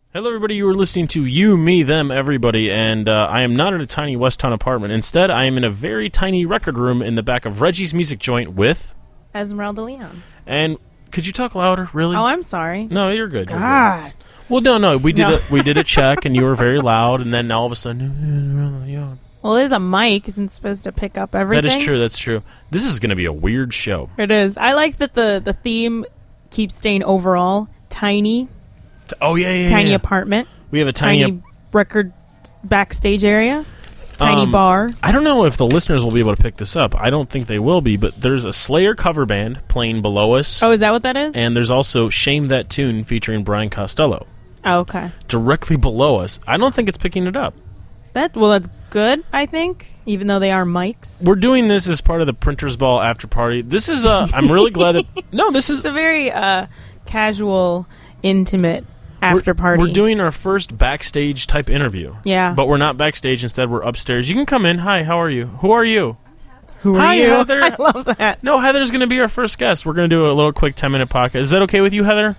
Hello, everybody. You are listening to You, Me, Them, Everybody, and I am not in a tiny West Town apartment. Instead, I am in a very tiny record room in the back of Reggie's Music Joint with... Esmeralda Leon. And could you talk louder, really? Oh, I'm sorry. No, you're good. God. You're good. Well, no. We did a check, and you were very loud, and then all of a sudden... Esmeralda Leon. Well, it is a mic. Isn't supposed to pick up everything. That's true. This is going to be a weird show. It is. I like that the theme keeps staying overall tiny. Oh, yeah. Tiny apartment. We have a tiny record backstage area. Tiny bar. I don't know if the listeners will be able to pick this up. I don't think they will be, but there's a Slayer cover band playing below us. Oh, is that what that is? And there's also Shame That Tune featuring Brian Costello. Oh, okay. Directly below us. I don't think it's picking it up. That's good, I think, even though they are mics. We're doing this as part of the Printers Ball after party. This is, I'm really glad that... No, this is... It's a very casual, intimate after party. We're doing our first backstage type interview. Yeah. But we're not backstage. Instead, we're upstairs. You can come in. Hi, how are you? Who are you? Who are Hi, you? Heather. I love that. No, Heather's going to be our first guest. We're going to do a little quick 10-minute podcast. Is that okay with you, Heather?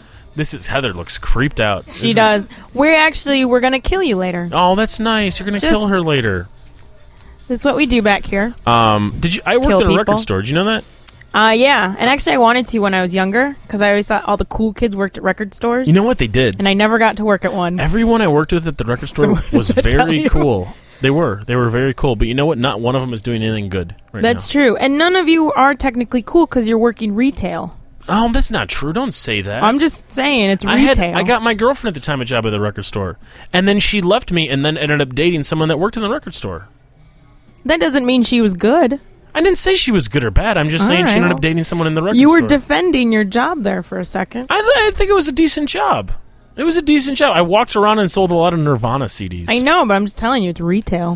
Heather looks creeped out. She does. We're going to kill you later. Oh, that's nice. You're going to kill her later. This is what we do back here. I worked in a record store. Did you know that? Yeah. And actually I wanted to when I was younger because I always thought all the cool kids worked at record stores. You know what? They did. And I never got to work at one. Everyone I worked with at the record store was very cool. They were very cool. But you know what? Not one of them is doing anything good right now. That's true. And none of you are technically cool because you're working retail. Oh, that's not true. Don't say that. I'm just saying it's retail. I got my girlfriend at the time a job at the record store. And then she left me and then ended up dating someone that worked in the record store. That doesn't mean she was good. I didn't say she was good or bad. I'm just saying she ended up dating someone in the record store. You were defending your job there for a second. I think it was a decent job. It was a decent job. I walked around and sold a lot of Nirvana CDs. I know, but I'm just telling you, it's retail.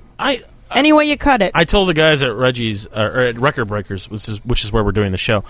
Any way you cut it. I told the guys at Reggie's, or at Record Breakers, which is where we're doing the show.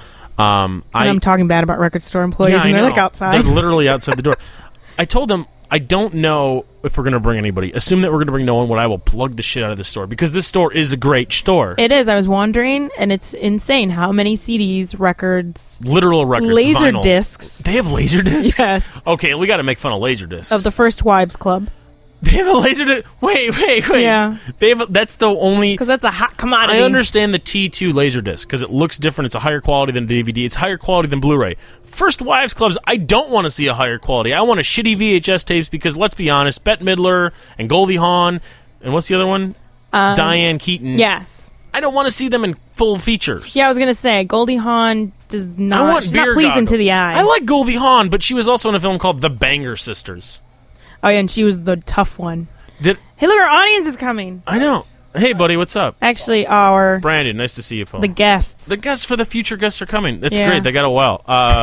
I'm talking bad about record store employees, and they're like outside. They're literally outside the door. I told them, I don't know if we're going to bring anybody. Assume that we're going to bring no one when I will plug the shit out of the store. Because this store is a great store. It is. I was wandering, and it's insane how many CDs, records... Literal records, laser vinyl. Discs. They have laser discs? Yes. Okay, we got to make fun of laser discs. Of the First Wives Club. They have a laser disc? Wait. Yeah. That's the only... Because that's a hot commodity. I understand the T2 laser disc because it looks different. It's a higher quality than a DVD. It's higher quality than Blu-ray. First Wives Clubs, I don't want to see a higher quality. I want a shitty VHS tapes because, let's be honest, Bette Midler and Goldie Hawn, and what's the other one? Diane Keaton. Yes. I don't want to see them in full features. Yeah, I was going to say, Goldie Hawn does not... She's not pleasing to the eye. I like Goldie Hawn, but she was also in a film called The Banger Sisters. Oh, yeah, and she was the tough one. Hey, look, our audience is coming. I know. Hey, buddy, what's up? Actually, Brandon, nice to see you, Paul. The guests. The guests for the future guests are coming. That's great. They got a while.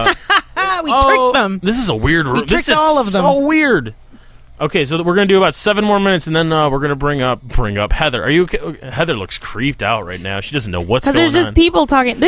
We tricked them. This is a weird room. This is all of them. So weird. Okay, so we're going to do about 7 more minutes, and then we're going to bring up Heather. Are you okay? Heather looks creeped out right now. She doesn't know what's going on. Because there's just people talking.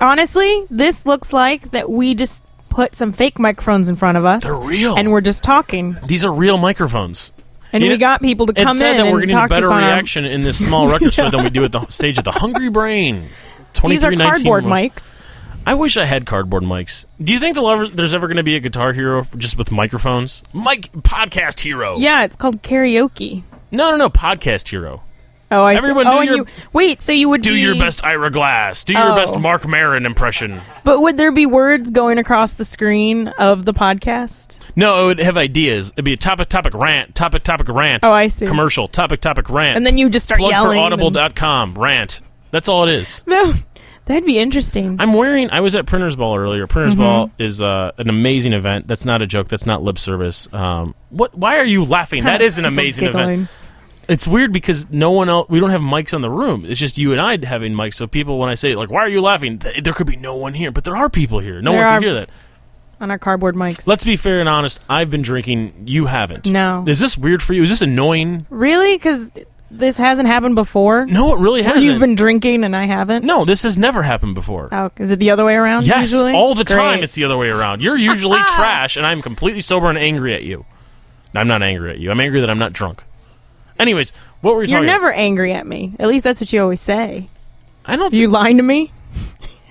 This looks like that we just put some fake microphones in front of us. They're real. And we're just talking. These are real microphones. And we got people to come in and talk to us. It's sad that we're getting a better reaction in this small record store than we do at the stage at the Hungry Brain. These are cardboard mics. I wish I had cardboard mics. Do you think there's ever going to be a Guitar Hero just with microphones? Podcast Hero. Yeah, it's called karaoke. No, Podcast Hero. Oh, I Everyone see. So you would do your best Ira Glass. Do your best Mark Maron impression. But would there be words going across the screen of the podcast? No, it would have ideas. It'd be a topic rant, topic rant. Oh, I see. Commercial, topic rant. And then you just start yelling. Plug for audible.com, rant. That's all it is. No, that'd be interesting. I was at Printers Ball earlier. Printers Ball is an amazing event. That's not a joke. That's not lip service. Why are you laughing? That is an amazing event. It's weird because no one else, we don't have mics on the room. It's just you and I having mics. So people, when I say, like, why are you laughing? There could be no one here. But there are people here. No one can hear that. On our cardboard mics. Let's be fair and honest. I've been drinking. You haven't. No. Is this weird for you? Is this annoying? Really? Because this hasn't happened before? No, it really hasn't. You've been drinking and I haven't? No, this has never happened before. Oh, is it the other way around yes, usually? All the time it's the other way around. You're usually trash and I'm completely sober and angry at you. I'm not angry at you. I'm angry that I'm not drunk. Anyways, what were we talking about? You're never angry at me. At least that's what you always say. I don't You lying to me?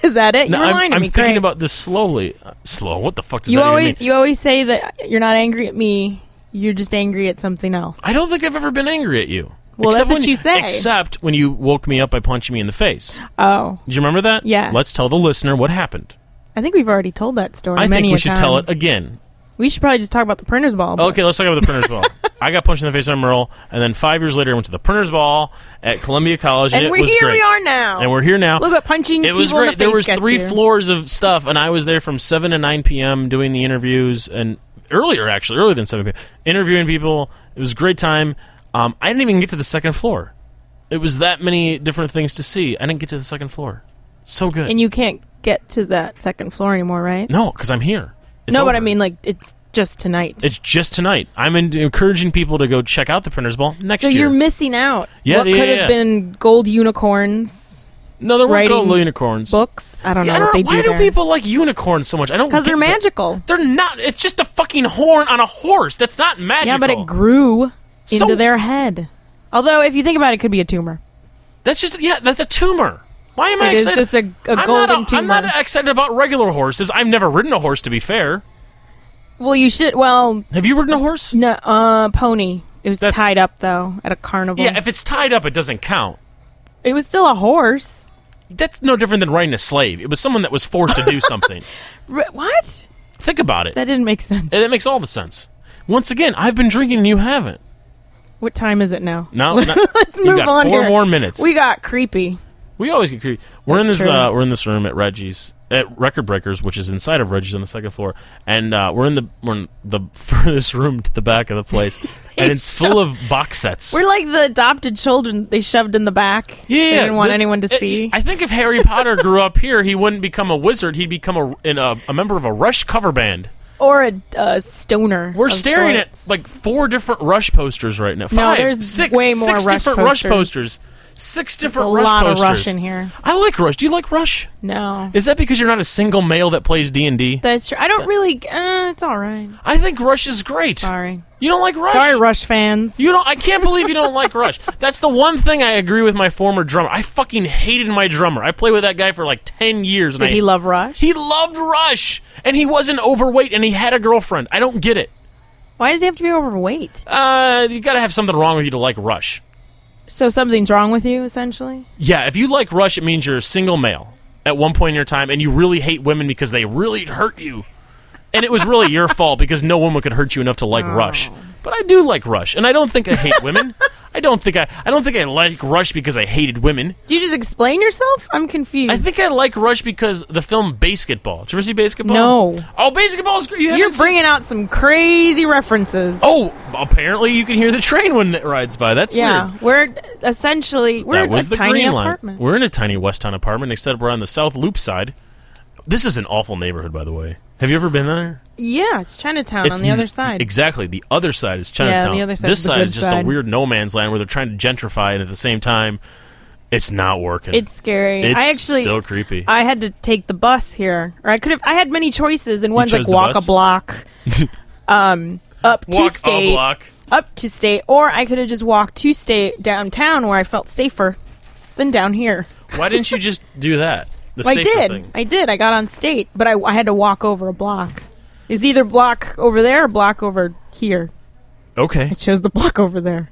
Is that it? No, You're lying to me. I'm thinking Great. about this slowly. Slow? What the fuck does You that always even mean? you always say that you're not angry at me. You're just angry at something else. I don't think I've ever been angry at you. Well, Except that's what when you say. Except when you woke me up by punching me in the face. Oh, Do you remember that? Yeah. Let's tell the listener what happened. I think we've already told that story. I many think we a should time. tell it again. We should probably just talk about the printer's ball. but- Okay, let's talk about the Printer's Ball. I got punched in the face by Merle, and then 5 years later I went to the Printer's Ball at Columbia College, and it was here great. we are now. And we're here now. Look at punching It was people in great. the There face was gets 3 you. floors of stuff, and I was there from 7 to 9 p.m. doing the interviews, and earlier than 7 p.m. interviewing people. It was a great time. I didn't even get to the second floor. It was that many different things to see. I didn't get to the second floor. So good. And you can't get to that second floor anymore, right? No, because I'm here. It's No, but over. I mean, like, it's just tonight. It's just tonight. I'm encouraging people to go check out the Printer's Ball next So year. you're missing out. Yeah, what yeah, could yeah. have been gold unicorns, No, there weren't writing gold unicorns. books. I don't Yeah, know what they do why do there. people like unicorns so much? I don't Because they're get that. magical. They're not. It's just a fucking horn on a horse. That's not magical. Yeah, but it grew So- into their head. Although, if you think about it, it could be a tumor. That's just that's a tumor. Why am I It is excited? just a golden tumor. I'm not excited about regular horses. I've never ridden a horse, to be fair. Well, you should. Well, Have you ridden a horse? no, pony. It was That- tied up though at a carnival. Yeah, if it's tied up, it doesn't count. It was still a horse. That's no different than riding a slave. It was someone that was forced to do something. What? Think about it. That didn't make sense. That makes all the sense. Once again, I've been drinking and you haven't. What time is it now? No, Let's you move got on 4 here. more minutes. We got creepy. We always get creepy. We're That's in this. true. We're in this room at Reggie's at Record Breakers, which is inside of Reggie's on the second floor, and we're in the furthest room to the back of the place, and it's full of box sets. We're like the adopted children they shoved in the back. Yeah, They didn't want this- anyone to see. I think if Harry Potter grew up here, he wouldn't become a wizard. He'd become a member of a Rush cover band. Or a stoner. We're of staring sorts. at like 4 different Rush posters right now. 5, No, there's 6, way more 6 Rush different Rush posters. posters. 6 There's different a Rush lot posters. of Rush in here. I like Rush. Do you like Rush? No. Is that because you're not a single male that plays D&D? That's true. I don't really... it's all right. I think Rush is great. Sorry. You don't like Rush? Sorry, Rush fans. You don't. I can't believe you don't like Rush. That's the one thing I agree with my former drummer. I fucking hated my drummer. I played with that guy for like 10 years. And Did he love Rush? He loved Rush, and he wasn't overweight, and he had a girlfriend. I don't get it. Why does he have to be overweight? You got to have something wrong with you to like Rush. So something's wrong with you, essentially? Yeah, if you like Rush, it means you're a single male at one point in your time, and you really hate women because they really hurt you. And it was really your fault because no woman could hurt you enough to like Rush. But I do like Rush, and I don't think I hate women. I don't think I like Rush because I hated women. Do you just explain yourself? I'm confused. I think I like Rush because the film Basketball. Did you ever see Basketball? No. Oh, Basketball is great. You're bringing out some crazy references. Oh, apparently you can hear the train when it rides by. That's yeah. weird. We're essentially... We're That was a the tiny Green Line. apartment. We're in a tiny West Town apartment, except we're on the South Loop side. This is an awful neighborhood, by the way. Have you ever been there? Yeah, it's Chinatown on the other side. Exactly. The other side is Chinatown. the other side this is the side good is just side. a weird no man's land where they're trying to gentrify, and at the same time, it's not working. It's scary. It's I actually... still creepy. I had to take the bus here. Or I had many choices, and one's like chose the walk bus? a block up to Walk state. a block. Up to state. Or I could have just walked to state downtown where I felt safer than down here. Why didn't you just do that? The Well, safer thing. I did. I got on state, but I had to walk over a block. It was either block over there or block over here. Okay. I chose the block over there.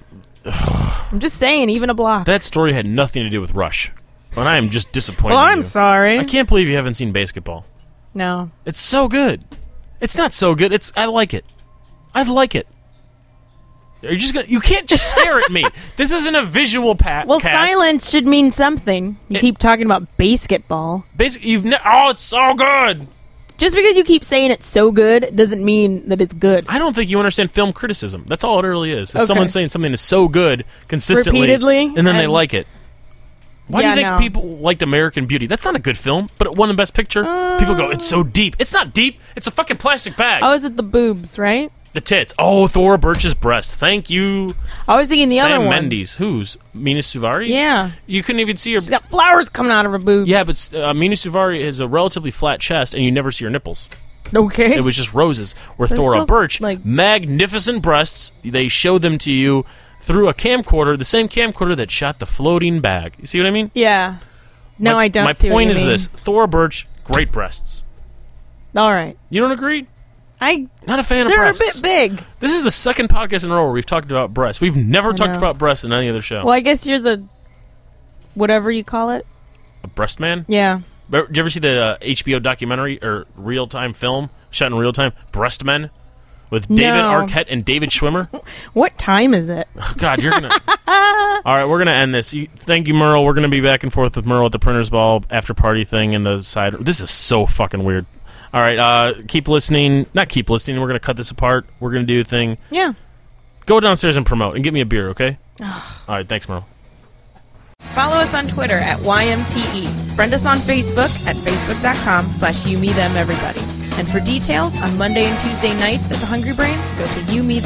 I'm just saying, even a block. That story had nothing to do with Rush. And I am just disappointed well, in I'm you. sorry. I can't believe you haven't seen Basketball. No. It's so good. It's not so good. I like it. I like it. Are you just gonna? You can't just stare at me. This isn't a visual Well, cast. silence should mean something. You keep talking about basketball. Basically, oh, it's so good. Just because you keep saying it's so good doesn't mean that it's good. I don't think you understand film criticism. That's all it really is. It's Okay. someone saying something is so good consistently, Repeatedly, and then they and- like it. Why Yeah, do you think no. people liked American Beauty? That's not a good film, but it won the Best Picture. People go, it's so deep. It's not deep. It's a fucking plastic bag. Oh, is it the boobs, right? The tits. Oh, Thora Birch's breast. Thank you. I was thinking the Sam other one. Mendes. Whose? Mina Suvari? Yeah. You couldn't even see her. She's got flowers coming out of her boobs. Yeah, but Mina Suvari has a relatively flat chest, and you never see her nipples. Okay. It was just roses. Where They're Thora still, Birch, like- magnificent breasts, they show them to you through a camcorder, the same camcorder that shot the floating bag. You see what I mean? Yeah. No, I don't. My see point what you is mean. this: Thora Birch, great breasts. All right. You don't agree? Not a fan of They're breasts. a bit big. This is the second podcast in a row where we've talked about breasts. We've never talked about breasts in any other show. Well, I guess you're the whatever you call it. A breast man? Yeah. Did you ever see the HBO documentary or real-time film shot in real time, Breast Men, with David Arquette and David Schwimmer? What time is it? Oh, God, you're gonna. All right, we're gonna end this. Thank you, Merle. We're gonna be back and forth with Merle at the Printers Ball after party thing in the side. This is so fucking weird. All right, keep listening. Not keep listening. We're gonna cut this apart. We're gonna do a thing. Yeah. Go downstairs and promote and get me a beer, okay? All right, thanks, Merle. Follow us on Twitter at YMTE. Friend us on Facebook at facebook.com/YouMeThemEverybody. And for details on Monday and Tuesday nights at the Hungry Brain, go to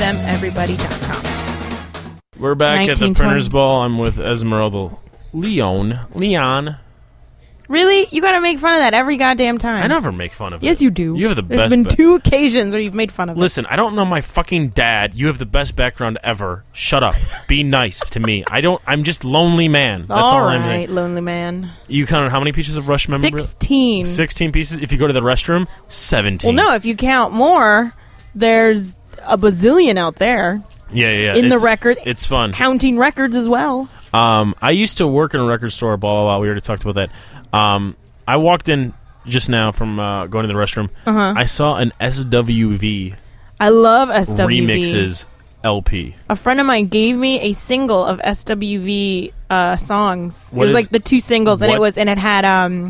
YouMeThemEverybody.com. We're back at the Printers Ball. I'm with Esmeralda Leon. Really? You gotta make fun of that every goddamn time. I never make fun of it. Yes, you do. You have the best. There's been 2 occasions where you've made fun of it. Listen, I don't know my fucking dad. You have the best background ever. Shut up. Be nice to me. I'm just lonely man. That's all I'm right, lonely man. You counted how many pieces of Rush memorabilia? 16. 16 pieces. If you go to the restroom, 17. Well, no, if you count more, there's a bazillion out there. Yeah. In the record. It's fun. Counting records as well. I used to work in a record store, blah, blah, blah. We already talked about that. I walked in just now from going to the restroom. I saw an SWV. I love SWV. Remixes LP. A friend of mine gave me a single of SWV songs. What it was is, like the 2 singles, and it had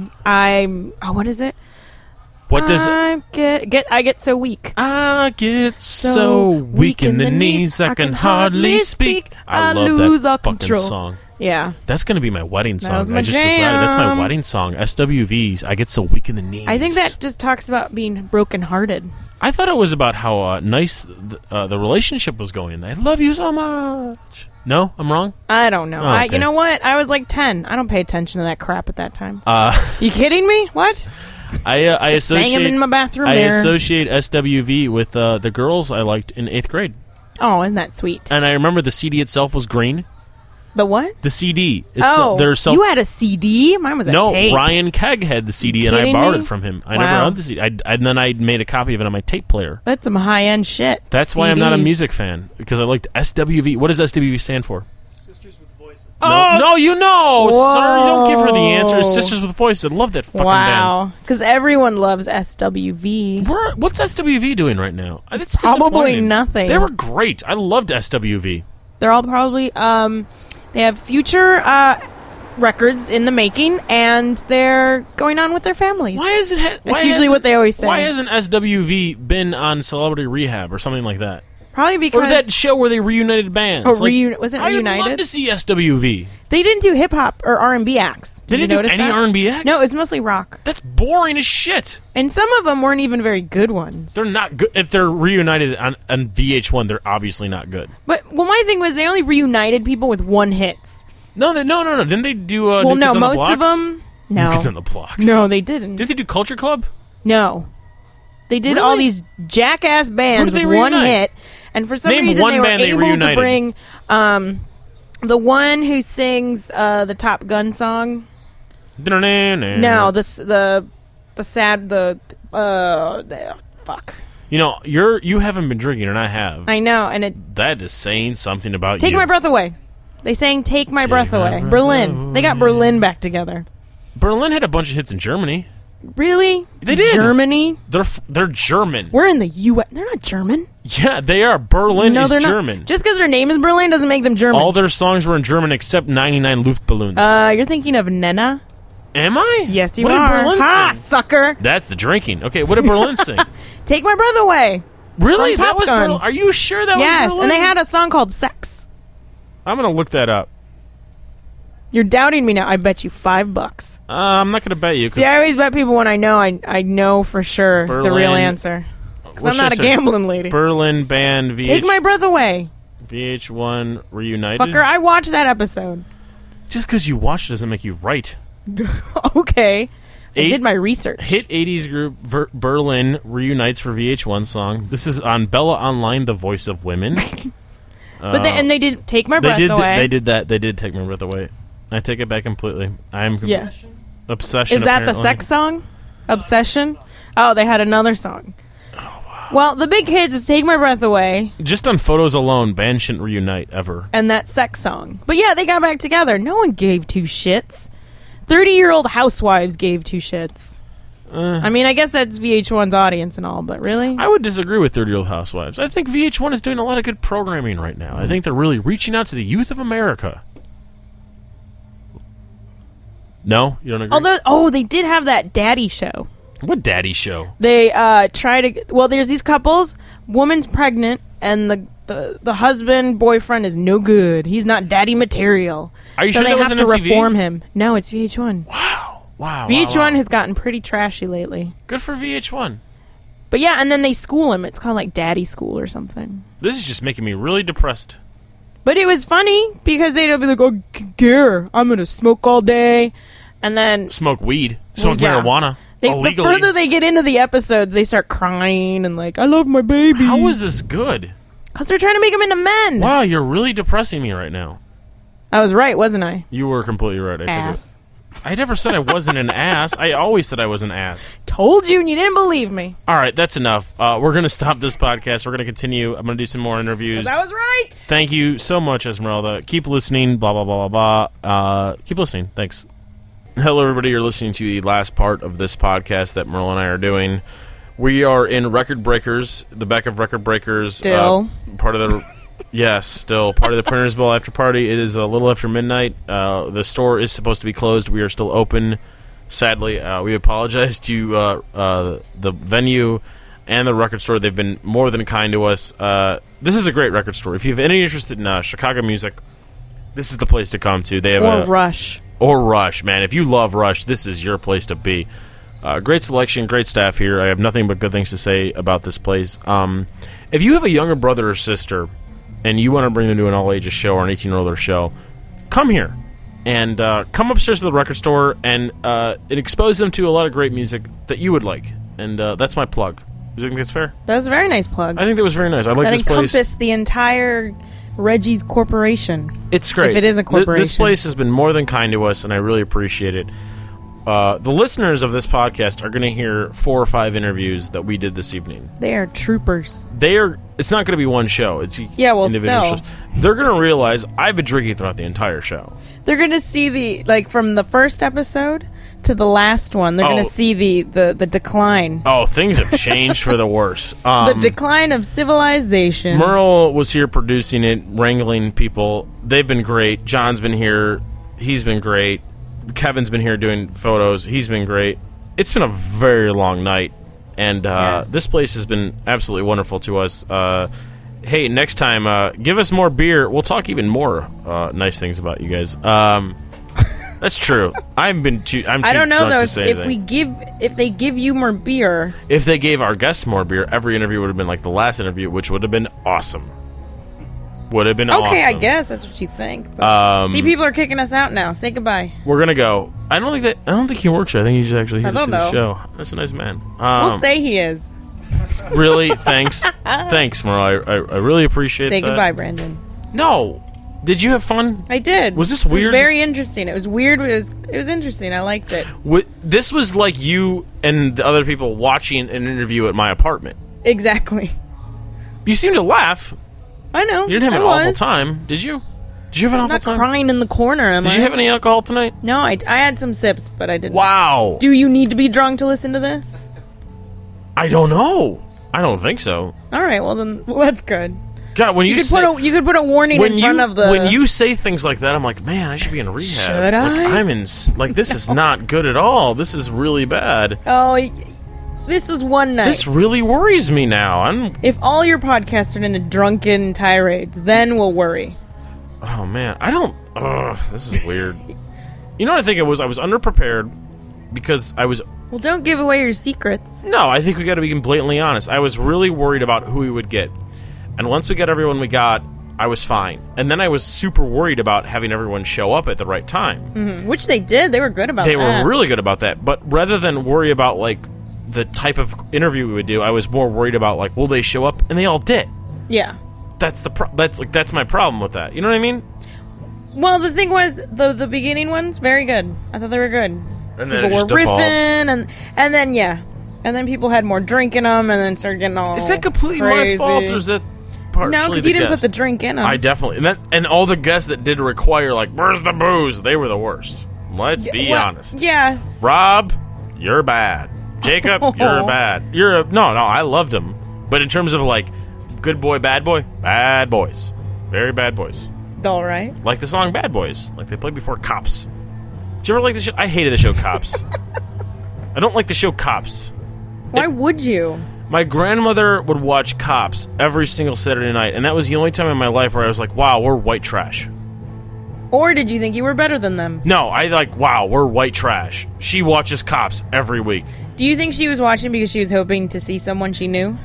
what is it? What does I get so weak. I get so weak in the knees I can hardly speak. I love that fucking song. Yeah. That's going to be my wedding song. I just decided that's my wedding song. SWVs, I get so weak in the knees. I think that just talks about being brokenhearted. I thought it was about how nice the relationship was going. I love you so much. No? I'm wrong? I don't know. Oh, okay. You know what? I was like 10. I don't pay attention to that crap at that time. You kidding me? What? I associate sang him in my bathroom I there. associate SWV with the girls I liked in 8th grade. Oh, isn't that sweet? And I remember the CD itself was green. The what? The CD. You had a CD? Mine was a tape. No, Ryan Kegg had the CD, and I borrowed it from him. I never owned the CD. And then I made a copy of it on my tape player. That's some high-end shit. That's why I'm not a music fan, because I liked SWV. What does SWV stand for? Sisters with Voices. No, you know, Whoa. sir. You don't give her the answer. It's Sisters with Voices. I love that fucking band. Because everyone loves SWV. What's SWV doing right now? It's probably disappointing. nothing. They were great. I loved SWV. They're all probably... they have future records in the making, and they're going on with their families. Why is it? That's usually what they always say. Why hasn't SWV been on Celebrity Rehab or something like that? Probably because... Or that show where they reunited bands. Was it Reunited? I would love to see SWV. They didn't do hip-hop or R&B acts. They didn't do any R&B acts? No, it was mostly rock. That's boring as shit. And some of them weren't even very good ones. They're not good. If they're reunited on VH1, they're obviously not good. But my thing was they only reunited people with one hits. No. Didn't they do New Kids on the most Blocks? of them... No. New Kids on the Blocks. No, they didn't. Did they do Culture Club? No. They did Really? all these jackass bands with one hit, and for some reason they were able to bring the one who sings the Top Gun song. No, the sad fuck. You know, you haven't been drinking, and I have. I know, and that is saying something about you. Take My Breath Away. They sang "Take My Breath Away." Berlin. They got Berlin back together. Berlin had a bunch of hits in Germany. Really? They did. Germany? They're German. We're in the U.S. They're not German. Yeah, they are. Berlin is German. Not. Just because their name is Berlin doesn't make them German. All their songs were in German except 99 Luftballons. You're thinking of Nena? Am I? Yes, you are. What did Berlin sing? Sucker. That's the drinking. Okay, what did Berlin sing? Take My Breath Away. Really? That was Berlin? Are you sure that was Berlin? Yes, and they had a song called Sex. I'm going to look that up. You're doubting me now. I bet you $5. I'm not going to bet you. See, I always bet people when I know for sure the real answer. Because I'm not a gambling lady. Berlin band Take My Breath Away. VH1 reunited. Fucker, I watched that episode. Just because you watched doesn't make you right. Okay. I did my research. Hit 80s group Berlin reunites for VH1 song. This is on Bella Online, the voice of women. They did Take My Breath Away. They did that. They did Take My Breath Away. I take it back completely. Obsession. Is that apparently the sex song? Obsession? Oh, they had another song. Oh, wow. Well, the big hit is Take My Breath Away. Just on photos alone, bands shouldn't reunite ever. And that sex song. But yeah, they got back together. No one gave two shits. 30-year-old housewives gave two shits. I mean, I guess that's VH1's audience and all, but really? I would disagree with 30-year-old housewives. I think VH1 is doing a lot of good programming right now. I think they're really reaching out to the youth of America. No? You don't agree? Although, they did have that daddy show. What daddy show? They try to... Well, there's these couples. Woman's pregnant, and the husband, boyfriend is no good. He's not daddy material. Are you sure that wasn't on TV? So they have to reform him. No, it's VH1. Wow. VH1 has gotten pretty trashy lately. Good for VH1. But yeah, and then they school him. It's called like Daddy School or something. This is just making me really depressed. But it was funny because they'd be like, "Oh, Gare, I'm gonna smoke all day," and then smoke weed, smoke marijuana. The further they get into the episodes, they start crying and like, "I love my baby." How is this good? Because they're trying to make them into men. Wow, you're really depressing me right now. I was right, wasn't I? You were completely right. I never said I wasn't an ass. I always said I was an ass. Told you, and you didn't believe me. All right, that's enough. We're going to stop this podcast. We're going to continue. I'm going to do some more interviews. I was right. Thank you so much, Esmeralda. Keep listening. Blah, blah, blah, blah, blah. Keep listening. Thanks. Hello, everybody. You're listening to the last part of this podcast that Merle and I are doing. We are in Record Breakers, the back of Record Breakers. Still. Part of the... Yes, still part of the Printers Ball after party. It is a little after midnight. The store is supposed to be closed. We are still open. Sadly, we apologize to the venue and the record store. They've been more than kind to us. This is a great record store. If you have any interest in Chicago music, this is the place to come to. They have Rush. Or Rush, man. If you love Rush, this is your place to be. Great selection, great staff here. I have nothing but good things to say about this place. If you have a younger brother or sister and you want to bring them to an all-ages show or an 18-year-old show, come here. And come upstairs to the record store and expose them to a lot of great music that you would like. And that's my plug. Do you think that's fair? That was a very nice plug. I think that was very nice. I like this place. That encompassed the entire Reggie's Corporation. It's great. If it is a corporation. This place has been more than kind to us, and I really appreciate it. The listeners of this podcast are going to hear 4 or 5 interviews that we did this evening. They are troopers. It's not going to be one show. It's individual shows. They're going to realize I've been drinking throughout the entire show. They're going to see from the first episode to the last one. They're going to see the decline. Oh, things have changed for the worse. The decline of civilization. Merle was here producing it, wrangling people. They've been great. John's been here. He's been great. Kevin's been here doing photos. He's been great. It's been a very long night, and this place has been absolutely wonderful to us. Hey, next time, give us more beer. We'll talk even more nice things about you guys. That's true. I'm too I don't know drunk though to say if they give you more beer. If they gave our guests more beer, every interview would have been like the last interview, which would have been awesome. Would have been awesome. Okay, I guess that's what you think. But see, people are kicking us out now. Say goodbye. We're gonna go. I don't think he works here. I think he's just actually here to see the show. That's a nice man. We'll say he is. Really, thanks, Merle. I really appreciate. Say goodbye, Brandon. No, did you have fun? I did. Was this weird? It was very interesting. It was weird. It was interesting. I liked it. This was like you and the other people watching an interview at my apartment. Exactly. You seemed to laugh. I know. You didn't have an awful time, did you? Did you have an awful time? I'm not crying in the corner, am I? Did you have any alcohol tonight? No, I had some sips, but I didn't. Wow. Do you need to be drunk to listen to this? I don't know. I don't think so. All right, well that's good. God, when you could put a warning in front of the. When you say things like that, I'm like, man, I should be in rehab. Should I? This is not good at all. This is really bad. Oh, this was one night. This really worries me now. If all your podcasts are into drunken tirades, then we'll worry. Oh man, I don't. This is weird. You know what I think it was? I was underprepared because I was. Well, don't give away your secrets. No, I think we got to be blatantly honest. I was really worried about who we would get. And once we got everyone we got, I was fine. And then I was super worried about having everyone show up at the right time. Mm-hmm. Which they did. They were good about that. They were really good about that. But rather than worry about, the type of interview we would do, I was more worried about, will they show up? And they all did. Yeah. That's my problem with that. You know what I mean? Well, the thing was, the beginning ones, very good. I thought they were good. And then people were riffing, and then and then people had more drink in them, and then started getting all. Is that completely crazy. my fault, or is that partially no? Because you didn't put the drink in them. I definitely and all the guests that did require like, where's the booze? They were the worst. Let's be honest. Yes. Rob, you're bad. Jacob, you're bad. No. I loved them, but in terms of like, good boy, bad boys, very bad boys. All right. Like the song "Bad Boys," like they played before Cops. Did you ever like the show? I hated the show Cops. I don't like the show Cops. Why would you? My grandmother would watch Cops every single Saturday night, and that was the only time in my life where I was like, wow, we're white trash. Or did you think you were better than them? No, wow, we're white trash. She watches Cops every week. Do you think she was watching because she was hoping to see someone she knew?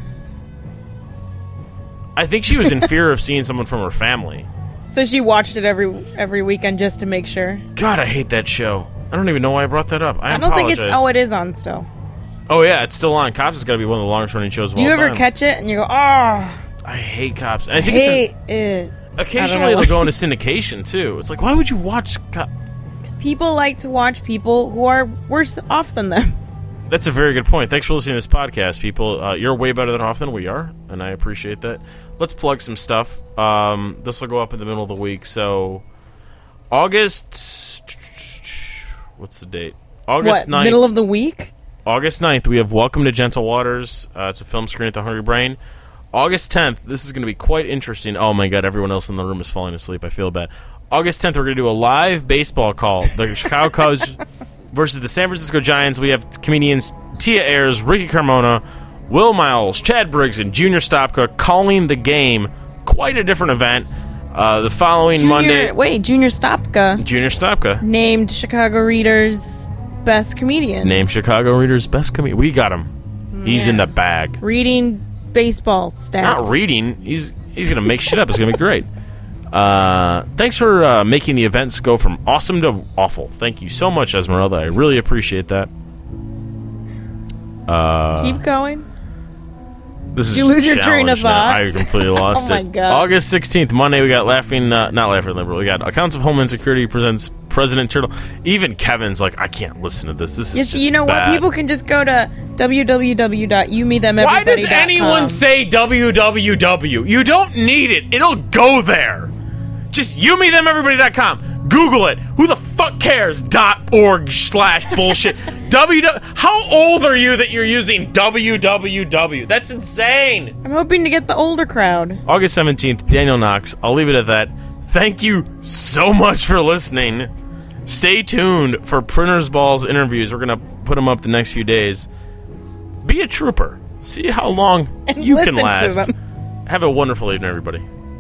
I think she was in fear of seeing someone from her family. So she watched it every weekend just to make sure? God, I hate that show. I don't even know why I brought that up. I don't think it's... Oh, it is on still. Oh, yeah, it's still on. Cops has got to be one of the longest-running shows of all time. Do you ever catch it and you go, oh... I hate Cops. I hate it. Occasionally it'll go into syndication, too. It's like, why would you watch Cops? Because people like to watch people who are worse off than them. That's a very good point. Thanks for listening to this podcast, people. You're way better than off than we are, and I appreciate that. Let's plug some stuff. This will go up in the middle of the week. So, August... What's the date? August 9th. Middle of the week? August 9th, we have Welcome to Gentle Waters. It's a film screen at the Hungry Brain. August 10th, this is going to be quite interesting. Oh, my God, everyone else in the room is falling asleep. I feel bad. August 10th, we're going to do a live baseball call. The Chicago Cubs versus the San Francisco Giants. We have comedians Tia Ayers, Ricky Carmona, Will Miles, Chad Briggs, and Junior Stopka calling the game. Quite a different event. The following Monday... Wait, Junior Stopka. Junior Stopka. Named Chicago Reader's best comedian. Named Chicago Reader's best comedian. We got him. He's in the bag. Reading baseball stats. Not reading. He's going to make shit up. It's going to be great. Thanks for making the events go from awesome to awful. Thank you so much, Esmeralda. I really appreciate that. Keep going. This is you lose your train of thought? I completely lost it. Oh my God. August 16th, Monday, we got not Laughing Liberal. We got Accounts of Homeland Security presents President Turtle. Even Kevin's like, I can't listen to this. This is just you know bad. What? People can just go to www.youmethemeverybody.com. Why does anyone say www? You don't need it. It'll go there. Just youmethemeverybody.com. Google it. Who the fuck cares? .org/bullshit. How old are you that you're using www? That's insane. I'm hoping to get the older crowd. August 17th, Daniel Knox. I'll leave it at that. Thank you so much for listening. Stay tuned for Printers Balls interviews. We're going to put them up the next few days. Be a trooper. See how long you can last. Have a wonderful evening, everybody.